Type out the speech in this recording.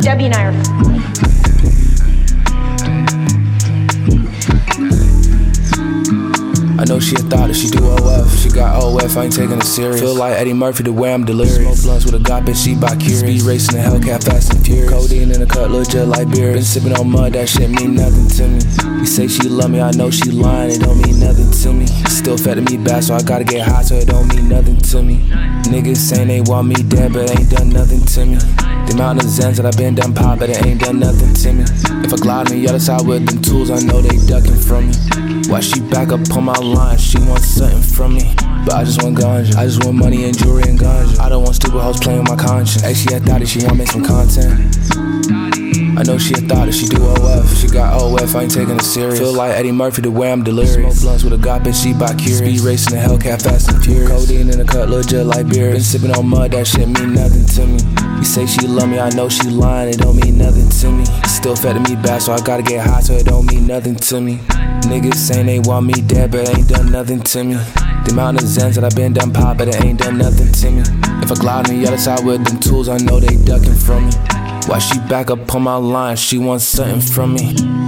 Debbie and I are... I know she a thought if she do OF. She got OF, I ain't taking it serious. Feel like Eddie Murphy the way I'm delirious. Smoke blunts with a God, bitch, she by curious. Speed racing the Hellcat, fast and furious. Codeine in a cut, look just like beer. Been sipping on mud, that shit mean nothing to me. You say she love me, I know she lying, it don't mean nothing to me. Still fed to me bad, so I gotta get high, so it don't mean nothing to me. Niggas saying they want me dead, but it ain't done nothing to me. The amount of Zans that I been done pop, but it ain't done nothing to me. If I glide on the other side with them tools, I know they ducking from me. Why she back up on my line? She wants something from me, but I just want ganja. I just want money and jewelry and ganja. I don't want stupid hoes playing with my conscience. Hey, she a thotty, she wanna make some content. I know she a thotty, she do OF. She got OF, I ain't taking it serious. Feel like Eddie Murphy the way I'm delirious. Smoke blunts with a God, bitch, she by curious. Speed racing the Hellcat, fast and furious. Codeine in a cut, look just like beer. Been sipping on mud, that shit mean nothing to me. You say she love me, I know she lying, it don't mean nothing to me. Still fed to me bad, so I gotta get high, so it don't mean nothing to me. Niggas saying they want me dead, but it ain't done nothing to me. The amount of Zans that I been done pop, but it ain't done nothing to me. If I glide on the other side with them tools, I know they ducking from me. Why she back up on my line? She wants something from me.